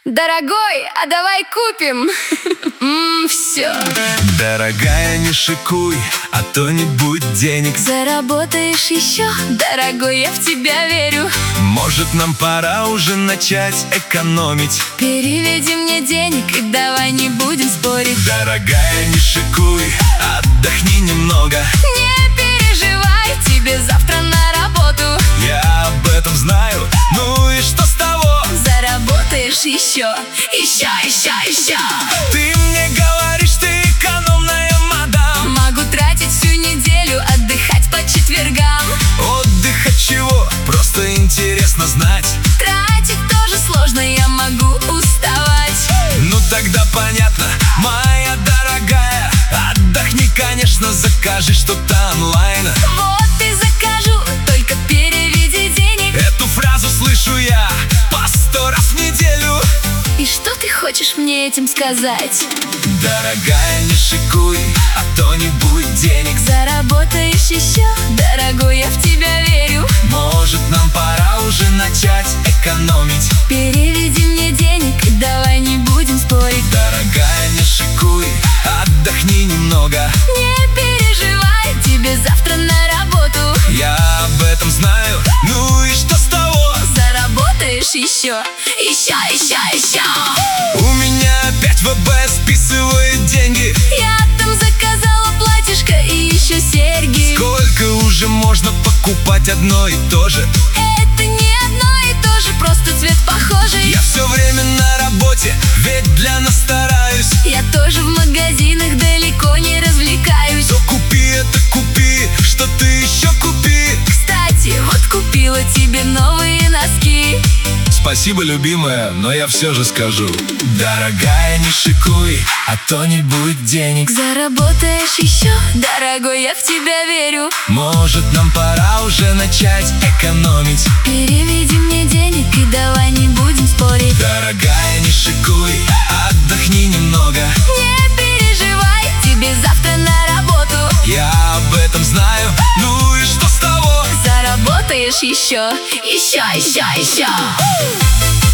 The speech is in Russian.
Дорогой, а давай купим все. Дорогая, не шикуй, а то не будет денег. Заработаешь еще, дорогой, я в тебя верю. Может, нам пора уже начать экономить. Переведи мне денег и давай не будем спорить. Дорогая, не шикуй, отдохни немного. Не переживай, тебе завтра на работу. Я об этом знаю, ну и что с того? Заработаешь еще. Ты мне говоришь, ты экономная мадам. Могу тратить всю неделю, отдыхать по четвергам. Отдых от чего? Просто интересно знать. Тратить тоже сложно, я могу уставать. Ну тогда понятно, моя дорогая. Отдохни, конечно, закажи что-то онлайн. Вот и закажу, только переведи денег. Эту фразу слышу я по 100 раз в неделю. И что ты хочешь мне этим сказать? Дорогая, не шикуй, а то не будет денег. Заработаешь еще, дорогой, я в тебя верю. Может, нам пора уже начать экономить. Переведи мне денег и давай не будем спорить. Дорогая, не шикуй, отдохни немного. Не переживай, тебе завтра на работу. Я об этом знаю, ну и что с того? Заработаешь еще. У меня опять ВБ списывает деньги. Я там заказала платьишко и еще серьги. Сколько уже можно покупать одно и то же? Это не одно и то же, просто цвет похожий. Я все время на работе, ведь для нас стараюсь. Я тоже в магазинах далеко не развлекаюсь. То купи это, купи, что ты еще купи. Кстати, вот купила тебе новые носки. Спасибо, любимая, но я все же скажу. Дорогая, не шикуй, а то не будет денег. Заработаешь еще, дорогой, я в тебя верю. Может, нам пора уже начать экономить. Переведи мне денег и давай не будем спорить. Дорогая, не шикуй, отдохни немного. Не переживай, тебе завтра на работу. Я об этом знаю, ну и что с того? Заработаешь еще.